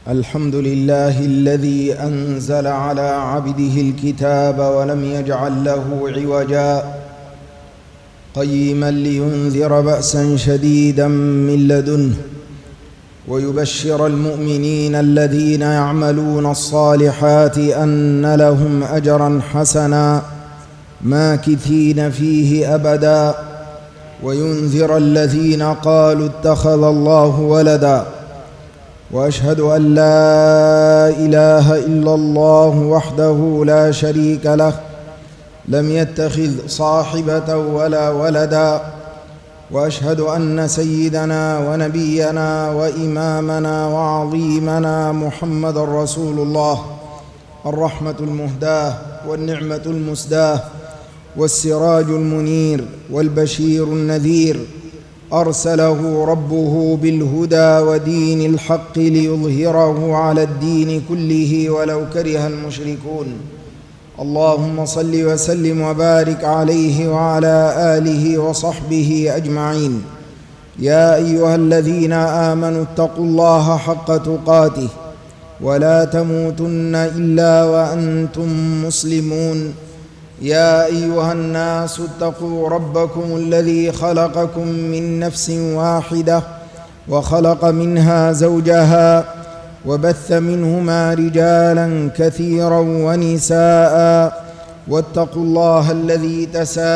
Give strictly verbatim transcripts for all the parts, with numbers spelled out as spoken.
الحمد لله الذي أنزل على عبده الكتاب ولم يجعل له عوجا قيما لينذر بأسا شديدا من لدنه ويبشر المؤمنين الذين يعملون الصالحات أن لهم أجرا حسنا ماكثين فيه أبدا وينذر الذين قالوا اتخذ الله ولدا وأشهد أن لا إله إلا الله وحده لا شريك له لم يتخذ صاحبة ولا ولدا وأشهد أن سيدنا ونبينا وإمامنا وعظيمنا محمد رسول الله الرحمة المهداة والنعمة المسداة والسراج المنير والبشير النذير أرسله ربه بالهدى ودين الحق ليظهره على الدين كله ولو كره المشركون. اللهم صل وسلم وبارك عليه وعلى آله وصحبه أجمعين. يا أيها الذين آمنوا اتقوا الله حق تقاته ولا تموتن إلا وأنتم مسلمون. يا أيها الناس اتقوا ربكم الذي خلقكم من نفس واحدة وخلق منها زوجها وبث منهما رجالا كثيرا ونساء واتقوا الله الذي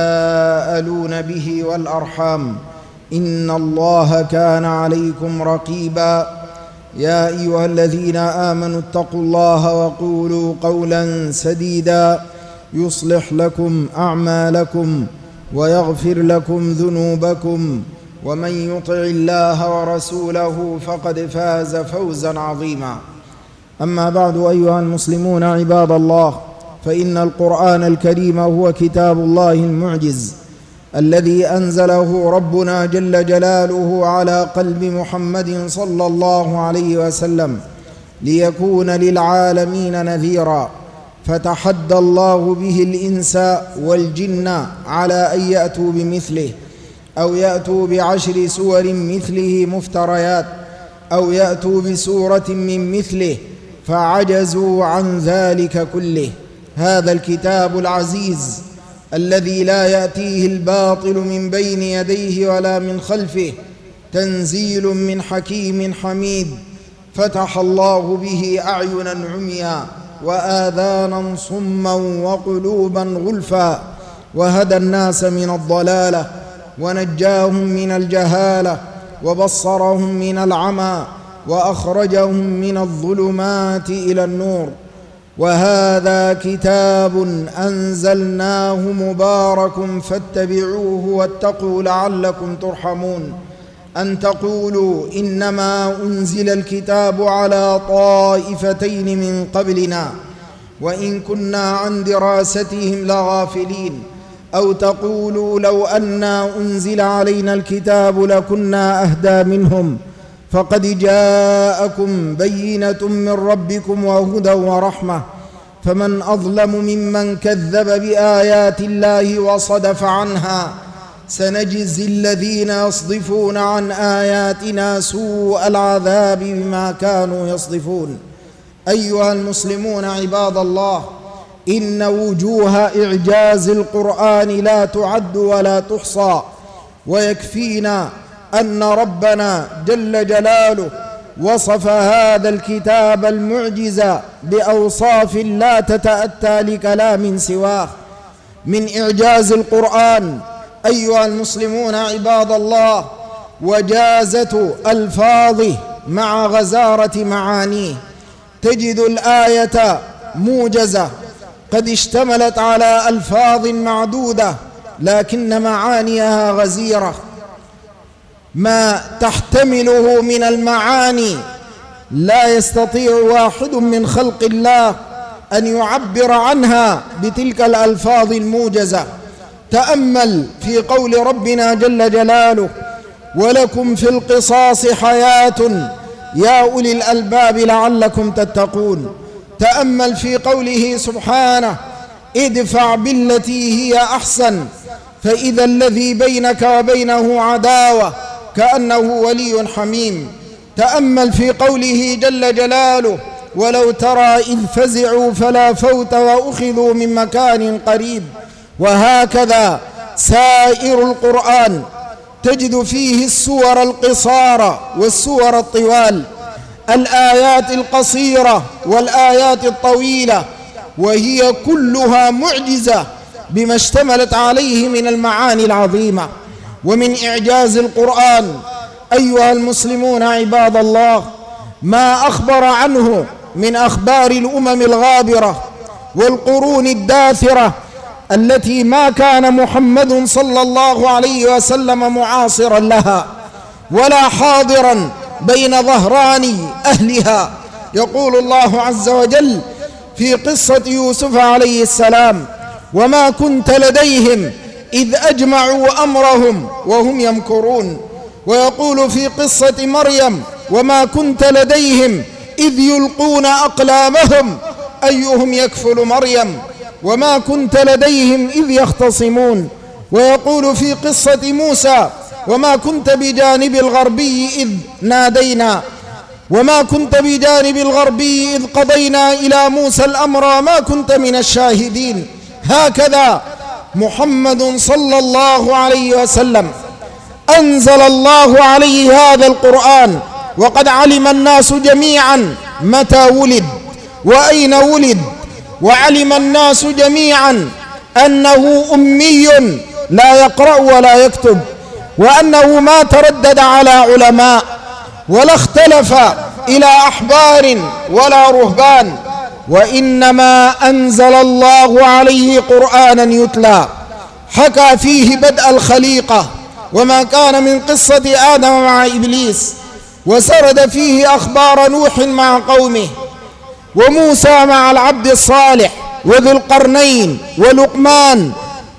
تساءلون به والأرحام إن الله كان عليكم رقيبا. يا أيها الذين آمنوا اتقوا الله وقولوا قولا سديدا يصلح لكم أعمالكم ويغفر لكم ذنوبكم ومن يطع الله ورسوله فقد فاز فوزا عظيما. أما بعد أيها المسلمون عباد الله، فإن القرآن الكريم هو كتاب الله المعجز الذي أنزله ربنا جل جلاله على قلب محمد صلى الله عليه وسلم ليكون للعالمين نذيرا، فتحدى الله به الإنس والجن على أن يأتوا بمثله أو يأتوا بعشر سور مثله مفتريات أو يأتوا بسورة من مثله فعجزوا عن ذلك كله. هذا الكتاب العزيز الذي لا يأتيه الباطل من بين يديه ولا من خلفه تنزيل من حكيم حميد، فتح الله به أعينا عميا وآذانا صما وقلوبا غلفا، وهدى الناس من الضلالة ونجاهم من الجهالة وبصرهم من العمى وأخرجهم من الظلمات إلى النور. وهذا كتاب أنزلناه مبارك فاتبعوه واتقوا لعلكم ترحمون. أن تقولوا إنما أنزل الكتاب على طائفتين من قبلنا وإن كنا عن دراستهم لغافلين، أو تقولوا لو أنا أنزل علينا الكتاب لكنا أهدى منهم، فقد جاءكم بينة من ربكم وهدى ورحمة، فمن أظلم ممن كذب بآيات الله وصدف عنها، سنجزي الذين يصدفون عن آياتنا سوء العذاب بما كانوا يصدفون. أيها المسلمون عباد الله، إن وجوه إعجاز القرآن لا تعد ولا تحصى، ويكفينا أن ربنا جل جلاله وصف هذا الكتاب المعجز بأوصاف لا تتأتى لكلام سواه. من إعجاز القرآن أيها المسلمون عباد الله وجازة ألفاظه مع غزارة معانيه. تجد الآية موجزة قد اشتملت على ألفاظ معدودة لكن معانيها غزيرة، ما تحتمله من المعاني لا يستطيع واحد من خلق الله أن يعبر عنها بتلك الألفاظ الموجزة. تأمل في قول ربنا جل جلاله: ولكم في القصاص حياة يا أولي الألباب لعلكم تتقون. تأمل في قوله سبحانه: ادفع بالتي هي أحسن فإذا الذي بينك وبينه عداوة كأنه ولي حميم. تأمل في قوله جل جلاله: ولو ترى إذ فزعوا فلا فوت وأخذوا من مكان قريب. وهكذا سائر القرآن تجد فيه السور القصار والسور الطوال، الآيات القصيرة والآيات الطويلة، وهي كلها معجزة بما اشتملت عليه من المعاني العظيمة. ومن إعجاز القرآن أيها المسلمون عباد الله ما أخبر عنه من أخبار الأمم الغابرة والقرون الداثرة التي ما كان محمد صلى الله عليه وسلم معاصرا لها ولا حاضرا بين ظهران أهلها. يقول الله عز وجل في قصة يوسف عليه السلام: وما كنت لديهم إذ أجمعوا أمرهم وهم يمكرون. ويقول في قصة مريم: وما كنت لديهم إذ يلقون أقلامهم أيهم يكفل مريم وما كنت لديهم إذ يختصمون. ويقول في قصة موسى: وما كنت بجانب الغربي إذ نادينا وما كنت بجانب الغربي إذ قضينا إلى موسى الأمر ما كنت من الشاهدين. هكذا محمد صلى الله عليه وسلم أنزل الله عليه هذا القرآن وقد علم الناس جميعا متى ولد وأين ولد، وعلم الناس جميعا أنه أمي لا يقرأ ولا يكتب، وأنه ما تردد على علماء ولا اختلف إلى أحبار ولا رهبان، وإنما أنزل الله عليه قرآنا يتلى حكى فيه بدء الخليقة وما كان من قصة آدم مع إبليس، وسرد فيه أخبار نوح مع قومه وموسى مع العبد الصالح وذي القرنين ولقمان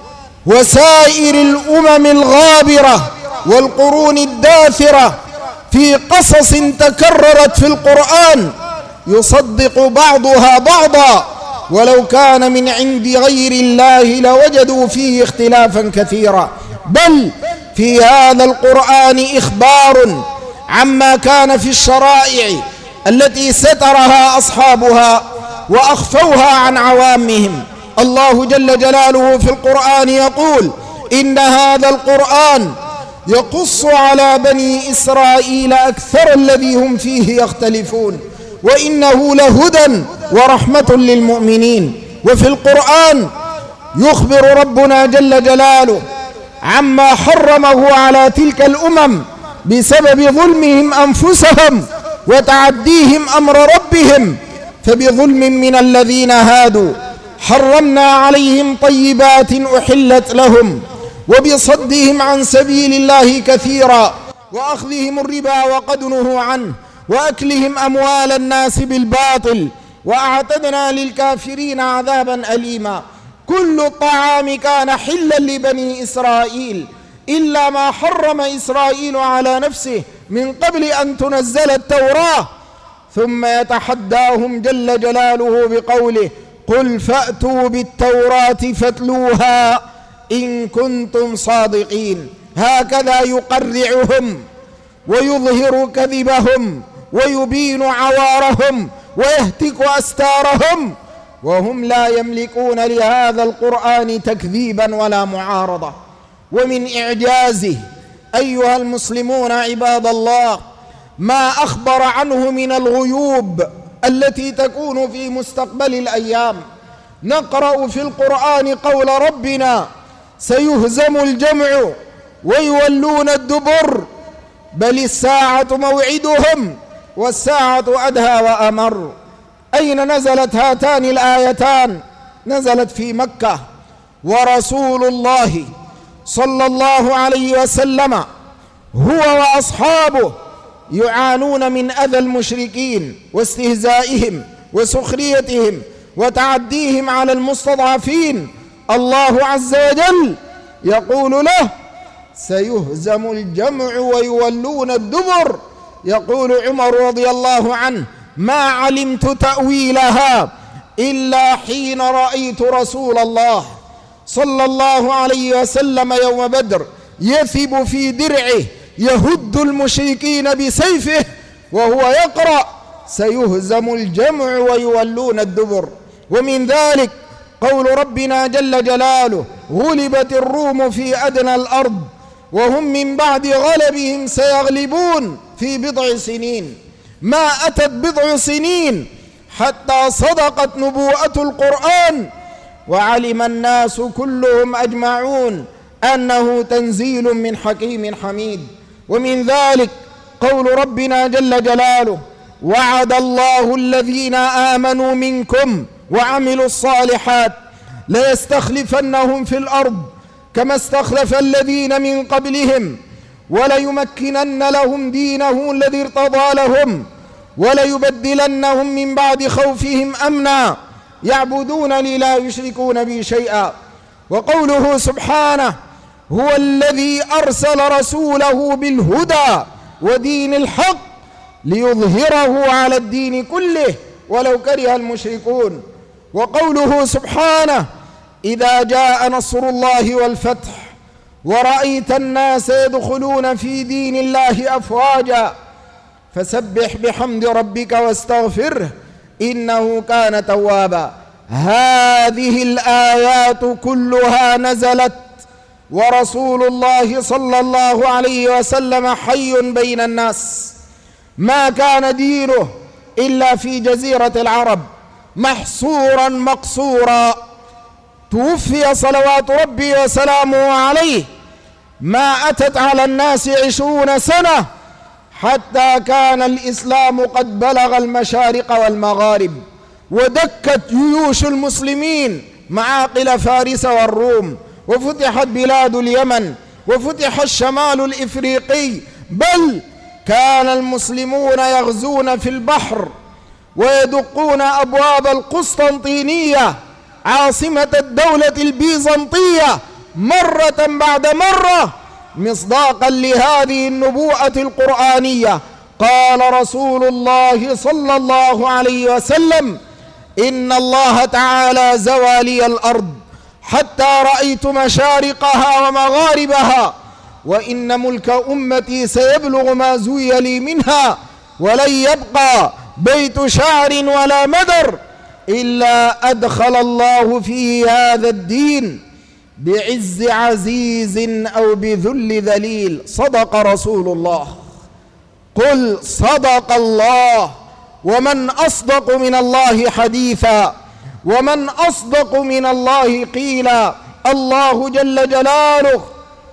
وسائر الأمم الغابرة والقرون الداثرة في قصص تكررت في القرآن يصدق بعضها بعضا، ولو كان من عند غير الله لوجدوا فيه اختلافا كثيرا. بل في هذا القرآن إخبار عما كان في الشرائع التي سترها أصحابها وأخفوها عن عوامهم. الله جل جلاله في القرآن يقول: إن هذا القرآن يقص على بني إسرائيل أكثر الذي هم فيه يختلفون وإنه لهدى ورحمة للمؤمنين. وفي القرآن يخبر ربنا جل جلاله عما حرمه على تلك الأمم بسبب ظلمهم أنفسهم وتعديهم أمر ربهم. فبظلم من الذين هادوا حرمنا عليهم طيبات أحلت لهم وبصدهم عن سبيل الله كثيرا وأخذهم الربا وقد نهوا عنه وأكلهم أموال الناس بالباطل وأعتدنا للكافرين عذابا أليما. كل الطعام كان حلا لبني إسرائيل إلا ما حرم إسرائيل على نفسه من قبل أن تنزل التوراة. ثم يتحداهم جل جلاله بقوله: قل فأتوا بالتوراة فاتلوها إن كنتم صادقين. هكذا يقرعهم ويظهر كذبهم ويبين عوارهم ويهتك أستارهم، وهم لا يملكون لهذا القرآن تكذيبا ولا معارضة. ومن إعجازه أيها المسلمون عباد الله ما أخبر عنه من الغيوب التي تكون في مستقبل الأيام. نقرأ في القرآن قول ربنا: سيهزم الجمع ويولون الدبر بل الساعة موعدهم والساعة أدهى وأمر. أين نزلت هاتان الآيتان؟ نزلت في مكة، ورسول الله صلى الله عليه وسلم هو وأصحابه يعانون من أذى المشركين واستهزائهم وسخريتهم وتعديهم على المستضعفين. الله عز وجل يقول له: سيهزم الجمع ويولون الدبر. يقول عمر رضي الله عنه: ما علمت تأويلها إلا حين رأيت رسول الله صلى الله عليه وسلم يوم بدر يثب في درعه يهد المشركين بسيفه وهو يقرأ سيهزم الجمع ويولون الدبر. ومن ذلك قول ربنا جل جلاله: غلبت الروم في أدنى الأرض وهم من بعد غلبهم سيغلبون في بضع سنين. ما أتت بضع سنين حتى صدقت نبوءة القرآن وعلم الناس كلهم أجمعون أنه تنزيل من حكيم حميد. ومن ذلك قول ربنا جل جلاله: وعد الله الذين آمنوا منكم وعملوا الصالحات ليستخلفنهم في الأرض كما استخلف الذين من قبلهم وليمكنن لهم دينهم الذي ارتضى لهم وليبدلنهم من بعد خوفهم أمنا يعبدونني لا يشركون بي شيئا. وقوله سبحانه: هو الذي أرسل رسوله بالهدى ودين الحق ليظهره على الدين كله ولو كره المشركون. وقوله سبحانه: إذا جاء نصر الله والفتح ورأيت الناس يدخلون في دين الله أفواجا فسبح بحمد ربك واستغفره إنه كان توابا. هذه الآيات كلها نزلت ورسول الله صلى الله عليه وسلم حي بين الناس، ما كان دينه إلا في جزيرة العرب محصورا مقصورا. توفي صلوات ربي وسلامه عليه ما أتت على الناس عشرون سنة حتى كان الإسلام قد بلغ المشارق والمغارب، ودكت جيوش المسلمين معاقل فارس والروم، وفتحت بلاد اليمن، وفتح الشمال الإفريقي، بل كان المسلمون يغزون في البحر ويدقون أبواب القسطنطينية عاصمة الدولة البيزنطية مرة بعد مرة مصداقا لهذه النبوءة القرآنية. قال رسول الله صلى الله عليه وسلم: إن الله تعالى زوى لي الأرض حتى رأيت مشارقها ومغاربها، وإن ملك أمتي سيبلغ ما زوي لي منها، ولن يبقى بيت شعر ولا مدر إلا أدخل الله فيه هذا الدين بعز عزيز أو بذل ذليل. صدق رسول الله. قل صدق الله، ومن أصدق من الله حديثا، ومن أصدق من الله قيلا. الله جل جلاله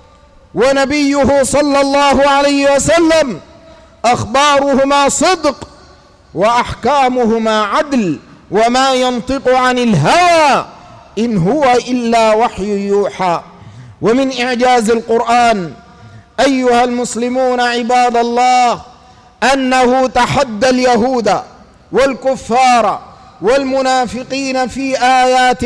ونبيه صلى الله عليه وسلم أخبارهما صدق وأحكامهما عدل، وما ينطق عن الهوى إن هو إلا وحي يوحى. ومن إعجاز القرآن أيها المسلمون عباد الله أنه تحدى اليهود والكفار والمنافقين في آيات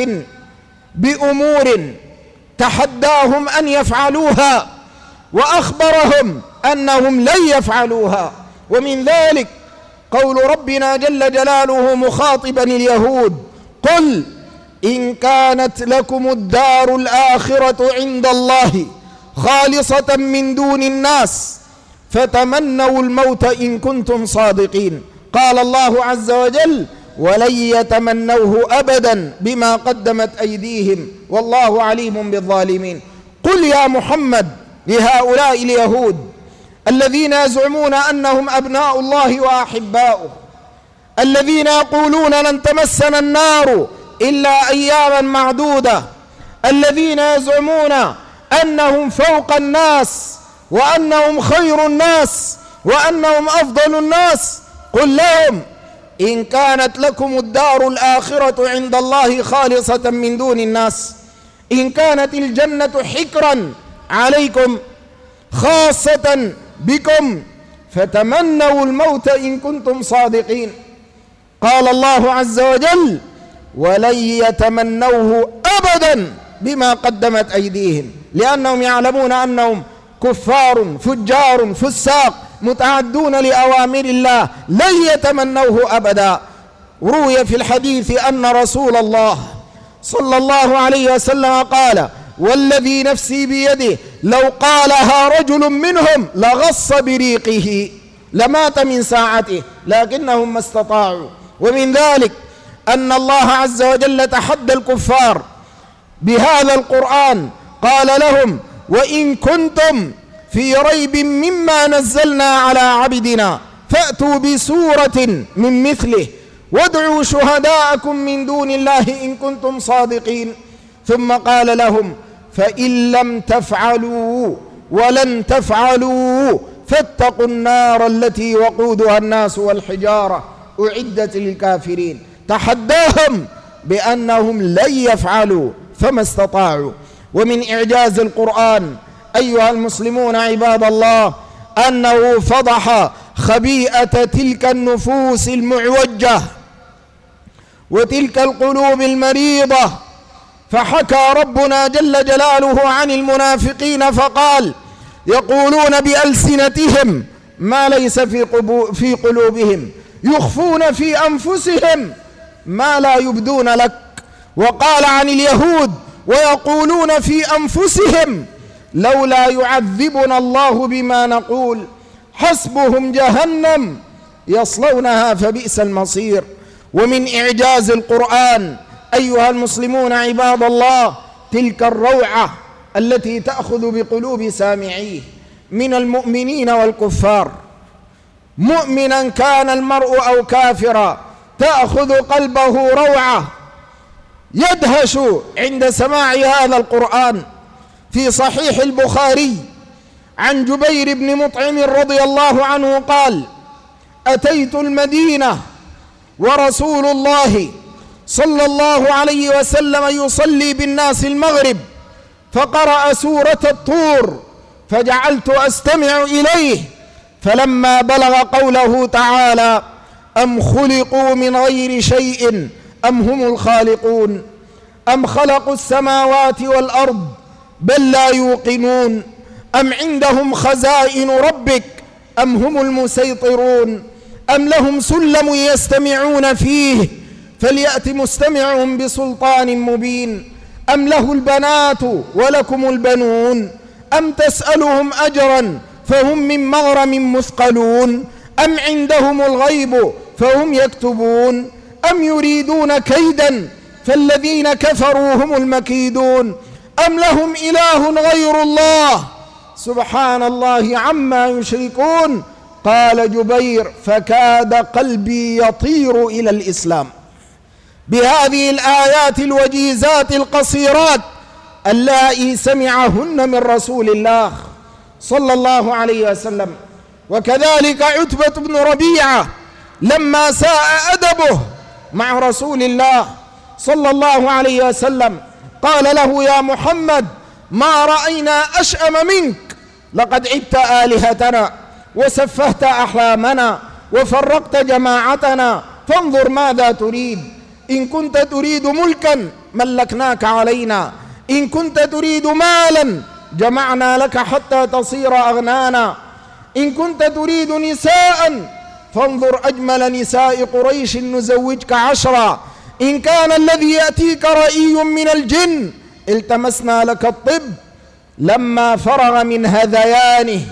بأمور تحداهم أن يفعلوها، وأخبرهم أنهم لن يفعلوها. ومن ذلك قول ربنا جل جلاله مخاطبا اليهود: قل إن كانت لكم الدار الآخرة عند الله خالصة من دون الناس فتمنوا الموت إن كنتم صادقين. قال الله عز وجل: ولن يتمنوه أبدا بما قدمت أيديهم والله عليم بالظالمين. قل يا محمد لهؤلاء اليهود الذين يزعمون أنهم أبناء الله وأحباؤه، الذين يقولون لن تمسنا النار إلا أياما معدودة، الذين يزعمون أنهم فوق الناس وأنهم خير الناس وأنهم أفضل الناس، قل لهم: إن كانت لكم الدار الآخرة عند الله خالصة من دون الناس، إن كانت الجنة حكرا عليكم خاصة بكم فتمنوا الموت إن كنتم صادقين. قال الله عز وجل: ولن يتمنوه أبدا بما قدمت أيديهم، لأنهم يعلمون أنهم كفار فجار فساق متعدون لأوامر الله، لن يتمنوه أبدا. روي في الحديث أن رسول الله صلى الله عليه وسلم قال: والذي نفسي بيده لو قالها رجل منهم لغص بريقه. لمات من ساعته، لكنهم ما استطاعوا. ومن ذلك أن الله عز وجل تحدى الكفار بهذا القرآن، قال لهم: وإن كنتم في ريب مما نزلنا على عبدنا فأتوا بسورة من مثله وادعوا شهداءكم من دون الله إن كنتم صادقين. ثم قال لهم: فإن لم تفعلوا ولن تفعلوا فاتقوا النار التي وقودها الناس والحجارة أعدت للكافرين. تحداهم بأنهم لن يفعلوا فما استطاعوا. ومن إعجاز القرآن أيها المسلمون عباد الله أنه فضح خبيئة تلك النفوس المعوجة وتلك القلوب المريضة، فحكى ربنا جل جلاله عن المنافقين فقال: يقولون بألسنتهم ما ليس في قلوبهم، يخفون في أنفسهم ما لا يبدون لك. وقال عن اليهود: ويقولون في أنفسهم لولا يعذبنا الله بما نقول حسبهم جهنم يصلونها فبئس المصير. ومن إعجاز القرآن أيها المسلمون عباد الله تلك الروعة التي تأخذ بقلوب سامعيه من المؤمنين والكفار، مؤمنا كان المرء أو كافرا، تأخذ قلبه روعة يدهش عند سماع هذا القرآن. في صحيح البخاري عن جبير بن مطعم رضي الله عنه قال: أتيت المدينة ورسول الله صلى الله عليه وسلم يصلي بالناس المغرب، فقرأ سورة الطور فجعلت أستمع إليه، فلما بلغ قوله تعالى: أم خلقوا من غير شيء أم هم الخالقون، أم خلقوا السماوات والأرض بل لا يوقنون، أم عندهم خزائن ربك أم هم المسيطرون، أم لهم سلم يستمعون فيه فليأت مستمعهم بسلطان مبين، أم له البنات ولكم البنون، أم تسألهم أجرا فهم من مغرم مثقلون، أم عندهم الغيب فهم يكتبون، أم يريدون كيدا فالذين كفروا هم المكيدون، أم لهم إله غير الله سبحان الله عما يشركون. قال جبير: فكاد قلبي يطير إلى الإسلام. بهذه الآيات الوجيزات القصيرات اللائي سمعهن من رسول الله صلى الله عليه وسلم. وكذلك عتبة بن ربيعة لما ساء أدبه مع رسول الله صلى الله عليه وسلم قال له: يا محمد ما رأينا أشأم منك، لقد عبت آلهتنا وسفهت أحلامنا وفرقت جماعتنا، فانظر ماذا تريد، إن كنت تريد ملكا ملكناك علينا، إن كنت تريد مالا جمعنا لك حتى تصير أغنانا، إن كنت تريد نساء فانظر أجمل نساء قريش نزوجك عشرا، إن كان الذي يأتيك رأي من الجن التمسنا لك الطب. لما فرغ من هذيانه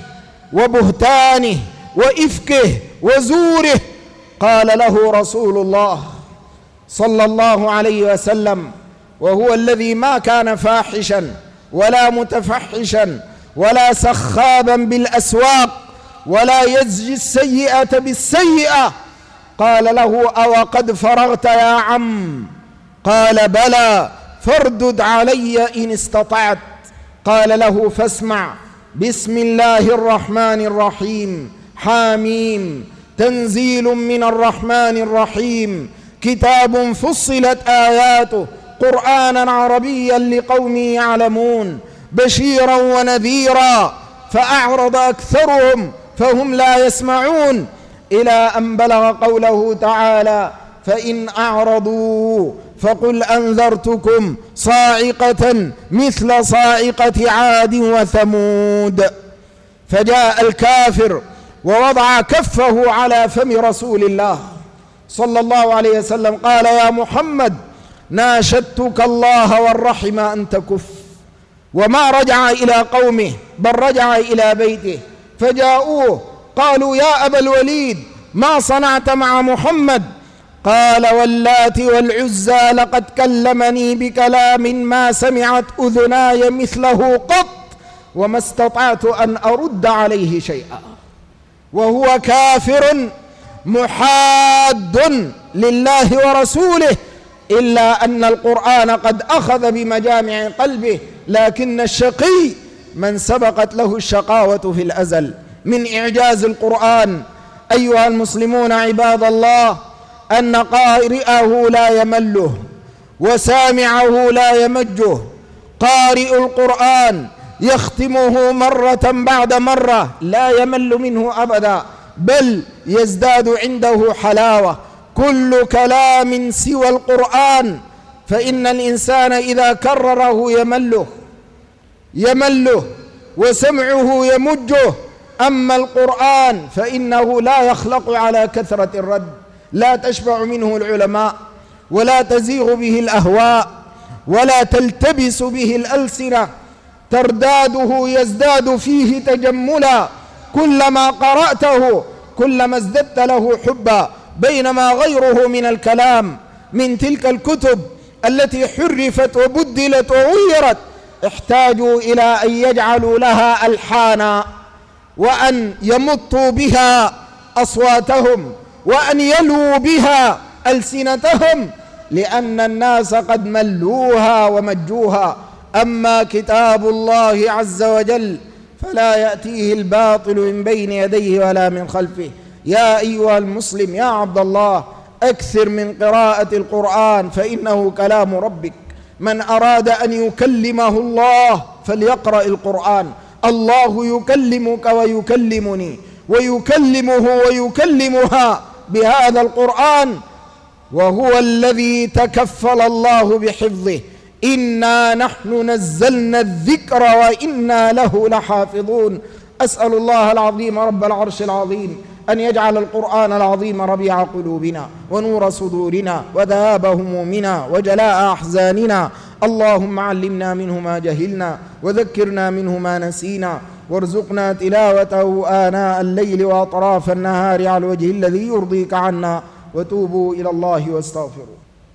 وبهتانه وإفكه وزوره قال له رسول الله صلى الله عليه وسلم، وهو الذي ما كان فاحشا ولا متفحشا ولا سخابا بالأسواق ولا يزجي السيئة بالسيئة، قال له: أو قد فرغت يا عم؟ قال: بلى، فاردد علي إن استطعت. قال له: فاسمع، بسم الله الرحمن الرحيم، حاميم، تنزيل من الرحمن الرحيم، كتاب فصلت آياته قرآنا عربيا لقوم يعلمون، بشيرا ونذيرا، فأعرض أكثرهم فهم لا يسمعون، إلى أن بلغ قوله تعالى: فإن أعرضوا فقل أنذرتكم صاعقة مثل صاعقة عاد وثمود. فجاء الكافر ووضع كفه على فم رسول الله صلى الله عليه وسلم قال: يا محمد ناشدتك الله والرحم أن تكف. وما رجع إلى قومه بل رجع إلى بيته، فجاءوه قالوا يا أبا الوليد ما صنعت مع محمد؟ قال واللات والعزى لقد كلمني بكلام ما سمعت أذناي مثله قط وما استطعت أن أرد عليه شيئا. وهو كافر محاد لله ورسوله، إلا أن القرآن قد أخذ بمجامع قلبه، لكن الشقي من سبقت له الشقاوة في الأزل. من إعجاز القرآن أيها المسلمون عباد الله أن قارئه لا يمله وسامعه لا يمجه. قارئ القرآن يختمه مرة بعد مرة لا يمل منه أبدا، بل يزداد عنده حلاوة. كل كلام سوى القرآن فإن الإنسان إذا كرره يمله يمله وسمعه يمجه. أما القرآن فإنه لا يخلق على كثرة الرد، لا تشبع منه العلماء ولا تزيغ به الأهواء ولا تلتبس به الألسنة، ترداده يزداد فيه تجملا، كلما قرأته كلما ازددت له حبا. بينما غيره من الكلام من تلك الكتب التي حرفت وبدلت وغيرت احتاجوا إلى أن يجعلوا لها ألحانا وأن يمطوا بها أصواتهم وأن يلووا بها ألسنتهم، لأن الناس قد ملوها ومجوها. أما كتاب الله عز وجل فلا يأتيه الباطل من بين يديه ولا من خلفه. يا أيها المسلم يا عبد الله أكثر من قراءة القرآن فإنه كلام ربك. من أراد أن يكلمه الله فليقرأ القرآن. الله يكلمك ويكلمني ويكلمه ويكلمها بهذا القرآن، وهو الذي تكفل الله بحفظه. إنا نحن نزلنا الذكر وإنا له لحافظون. أسأل الله العظيم رب العرش العظيم أن يجعل القرآن العظيم ربيع قلوبنا ونور صدورنا وذهاب همومنا وجلاء أحزاننا. اللهم علمنا منه ما جهلنا وذكرنا منه ما نسينا، وارزقنا تلاوته آناء الليل وأطراف النهار على الوجه الذي يرضيك عنا، وتوبوا إلى الله واستغفروا.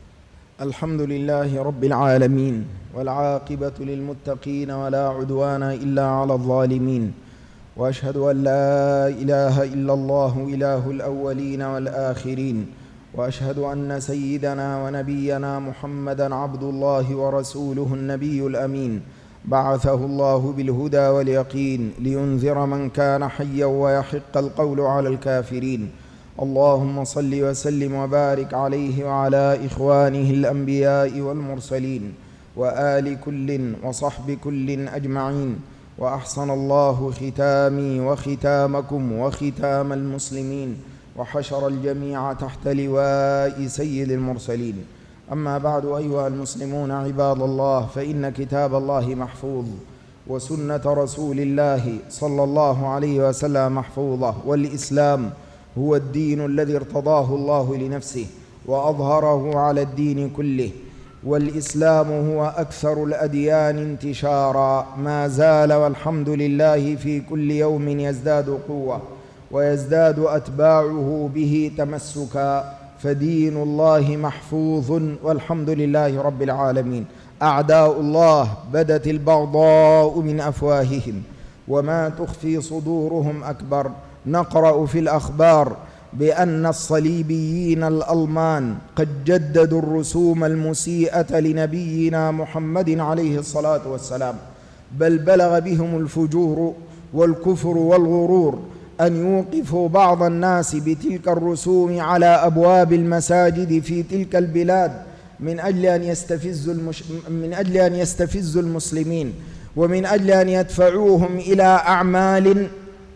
الحمد لله رب العالمين، والعاقبة للمتقين ولا عدوان إلا على الظالمين، وأشهد أن لا إله إلا الله إله الأولين والآخرين، وأشهد أن سيدنا ونبينا محمدًا عبد الله ورسوله النبي الأمين، بعثه الله بالهدى واليقين لينذر من كان حيا ويحق القول على الكافرين. اللهم صل وسلم وبارك عليه وعلى إخوانه الأنبياء والمرسلين وآل كل وصحب كل أجمعين. وأحسن الله ختامي وختامكم وختام المسلمين، وحشر الجميع تحت لواء سيد المرسلين. أما بعد أيها المسلمون عباد الله، فإن كتاب الله محفوظ، وسنة رسول الله صلى الله عليه وسلم محفوظة، والإسلام هو الدين الذي ارتضاه الله لنفسه وأظهره على الدين كله، والإسلام هو أكثر الأديان انتشارا، ما زال والحمد لله في كل يوم يزداد قوة ويزداد أتباعه به تمسكا، فدين الله محفوظ والحمد لله رب العالمين. أعداء الله بدت البغضاء من أفواههم وما تخفي صدورهم أكبر. نقرأ في الأخبار بأن الصليبيين الألمان قد جددوا الرسوم المسيئة لنبينا محمد عليه الصلاة والسلام، بل بلغ بهم الفجور والكفر والغرور أن يوقفوا بعض الناس بتلك الرسوم على أبواب المساجد في تلك البلاد من أجل أن يستفزوا المش... من أجل أن يستفزوا المسلمين، ومن أجل أن يدفعوهم إلى أعمال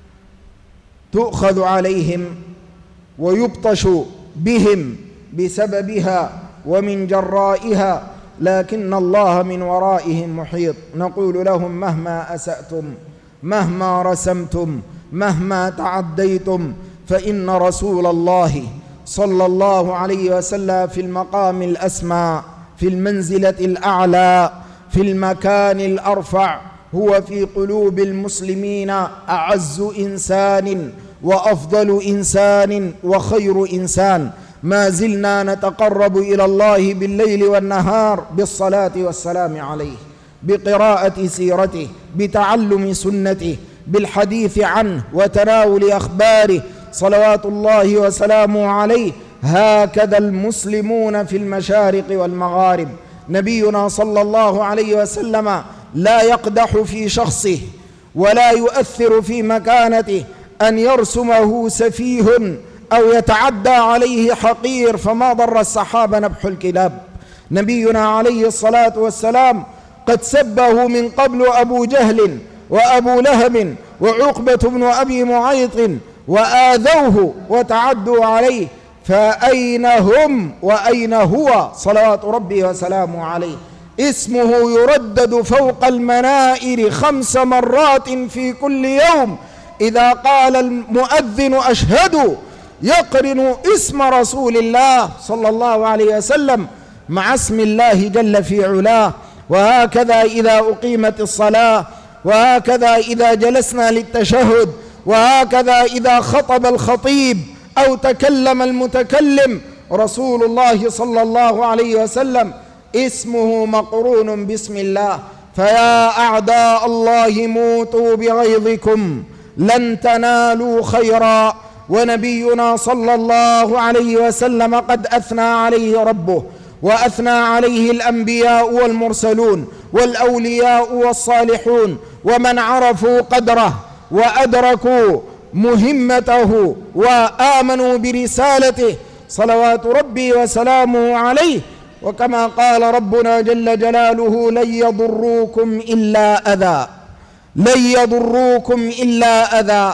تؤخذ عليهم ويبطش بهم بسببها ومن جرائها، لكن الله من ورائهم محيط. نقول لهم مهما أسأتم، مهما رسمتم، مهما تعديتم، فإن رسول الله صلى الله عليه وسلم في المقام الأسمى، في المنزلة الأعلى، في المكان الأرفع، هو في قلوب المسلمين أعز إنسان وأفضل إنسان وخير إنسان. ما زلنا نتقرب إلى الله بالليل والنهار بالصلاة والسلام عليه، بقراءة سيرته، بتعلم سنته، بالحديث عنه وتناول أخباره صلوات الله وسلامه عليه. هكذا المسلمون في المشارق والمغارب. نبينا صلى الله عليه وسلم لا يقدح في شخصه ولا يؤثر في مكانته أن يرسمه سفيه أو يتعدى عليه حقير، فما ضر السحاب نبح الكلاب. نبينا عليه الصلاة والسلام قد سبه من قبل أبو جهل وأبو لهب وعقبة بن أبي معيط وآذوه وتعدوا عليه، فأين هم وأين هو صلوات ربي وسلامه عليه؟ اسمه يردد فوق المنائر خمس مرات في كل يوم. إذا قال المؤذن أشهد يقرن اسم رسول الله صلى الله عليه وسلم مع اسم الله جل في علاه. وهكذا إذا أقيمت الصلاة، وهكذا إذا جلسنا للتشهد، وهكذا إذا خطب الخطيب أو تكلم المتكلم، رسول الله صلى الله عليه وسلم اسمه مقرون باسم الله. فيا أعداء الله موتوا بغيظكم لن تنالوا خيرا. ونبينا صلى الله عليه وسلم قد أثنى عليه ربه، وأثنى عليه الأنبياء والمرسلون والأولياء والصالحون، ومن عرفوا قدره وأدركوا مهمته وآمنوا برسالته صلوات ربي وسلامه عليه. وكما قال ربنا جل جلاله لن يضروكم إلا أذى، لن يضروكم إلا أذى.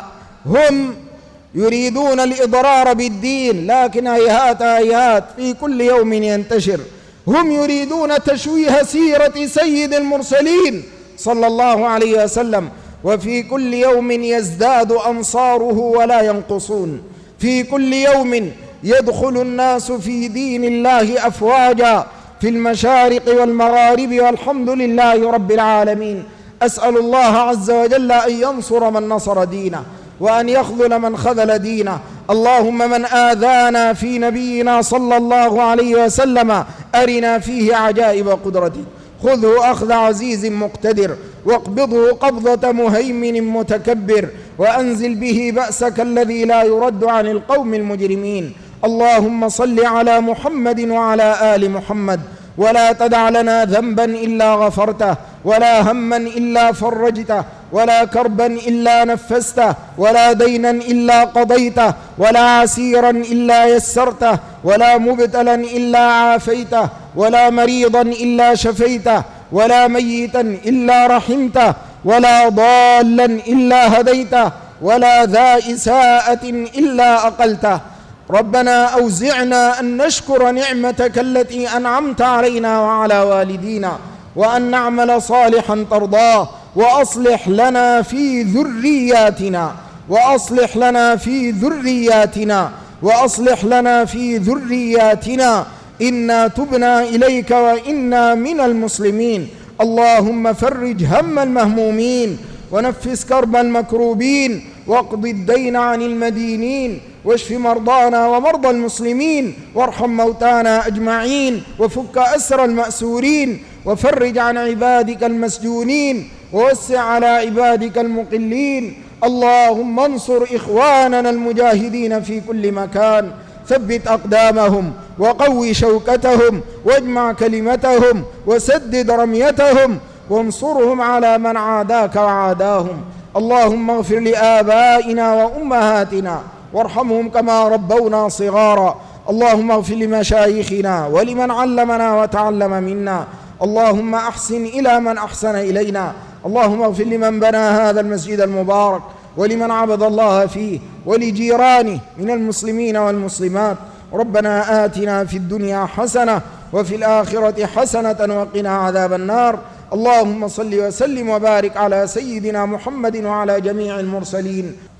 هم يريدون الإضرار بالدين، لكن هيهات هيهات في كل يوم ينتشر. هم يريدون تشويه سيرة سيد المرسلين صلى الله عليه وسلم، وفي كل يوم يزداد أنصاره ولا ينقصون. في كل يوم يدخل الناس في دين الله أفواجا في المشارق والمغارب، والحمد لله رب العالمين. أسأل الله عز وجل أن ينصر من نصر دينه، وأن يخذل من خذل دينه. اللهم من آذانا في نبينا صلى الله عليه وسلم أرنا فيه عجائب قدرته. خذه أخذ عزيز مقتدر، واقبضه قبضة مهيمن متكبر، وأنزل به بأسك الذي لا يرد عن القوم المجرمين. اللهم صل على محمد وعلى آل محمد، ولا تدع لنا ذنبا إلا غفرته، ولا هما إلا فرجته، ولا كربا إلا نفسته، ولا دينا إلا قضيته، ولا عسيرا إلا يسرته، ولا مبتلا إلا عافيته، ولا مريضا إلا شفيته، ولا ميتا إلا رحمته، ولا ضالا إلا هديته، ولا ذا إساءة إلا أقلته. ربنا أوزعنا أن نشكر نعمتك التي أنعمت علينا وعلى والدينا، وأن نعمل صالحا ترضاه، وأصلح لنا في ذرياتنا وأصلح لنا في ذرياتنا وأصلح لنا في ذرياتنا إنا تبنا إليك وإنا من المسلمين. اللهم فرج هم المهمومين، ونفس كرب المكروبين، واقض الدين عن المدينين، واشف مرضانا ومرضى المسلمين، وارحم موتانا أجمعين، وفك أسر المأسورين، وفرج عن عبادك المسجونين، ووسع على عبادك المقلين. اللهم انصر إخواننا المجاهدين في كل مكان، ثبت أقدامهم وقوي شوكتهم، واجمع كلمتهم، وسدد رميتهم، وانصرهم على من عاداك وعاداهم. اللهم اغفر لآبائنا وأمهاتنا، وارحمهم كما ربونا صغارا. اللهم اغفر لمشايخنا ولمن علمنا وتعلم منا. اللهم أحسن إلى من أحسن إلينا. اللهم اغفر لمن بنى هذا المسجد المبارك، ولمن عبد الله فيه، ولجيرانه من المسلمين والمسلمات. ربنا آتنا في الدنيا حسنة وفي الآخرة حسنة وقنا عذاب النار. اللهم صل وسلم وبارك على سيدنا محمد وعلى جميع المرسلين.